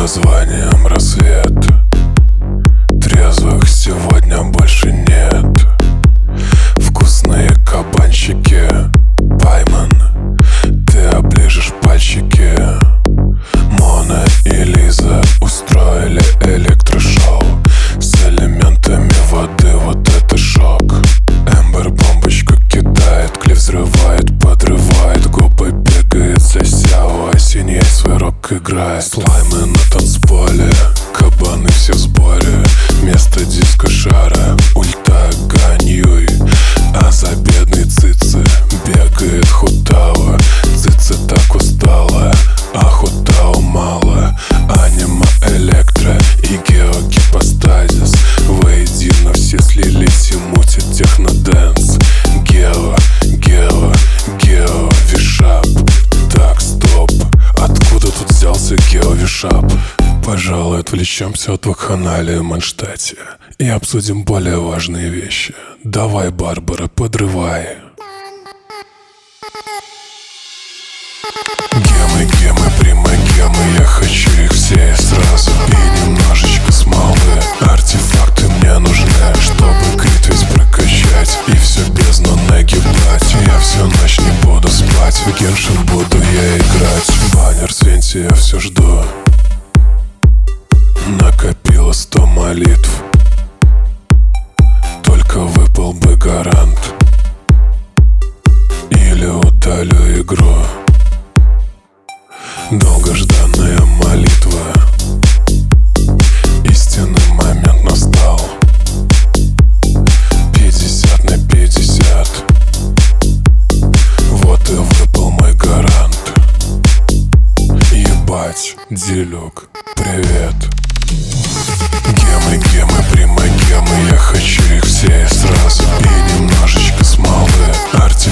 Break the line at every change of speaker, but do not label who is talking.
названием «Рассвет». Трезвых сегодня больше нет. Вкусные кабанчики пойман, ты оближешь пальчики. Мона и Лиза устроили электрошоу с элементами воды, вот это шок. Эмбер бомбочку кидает, Клифф взрывает, подрывает, губы бегает за Сяо, а Синьей свой рок играет. Слаймы на танцполе, кабаны все в сборе, место диско-шара, ульта Ганьюй. А за бедной Цицы бегает Хутао. Цица так устала, а Хутао мало. Анима, электро и геогипостазис воедино все слились и мутят технодэнс. Гео, вишап. Так, стоп, откуда тут взялся гео-вишап? Пожалуй, отвлечемся от вакханалии в Манштате и обсудим более важные вещи. Давай, Барбара, подрывай. Гемы, примагемы, я хочу их все и сразу. И немножечко смолы. Артефакты мне нужны, чтобы крит весь прокачать и все бездну нагибать. Я всю ночь не буду спать, в Геншин буду я играть. Баннер с Венти я все жду. Накопила 100 молитв, только выпал бы гарант. Или удалю игру. Долгожданная молитва, истинный момент настал. 50 на 50, вот и выпал мой гарант. Ебать, Делюк, привет. Гемы, примагемы, я хочу их все и сразу. И немножечко смолы.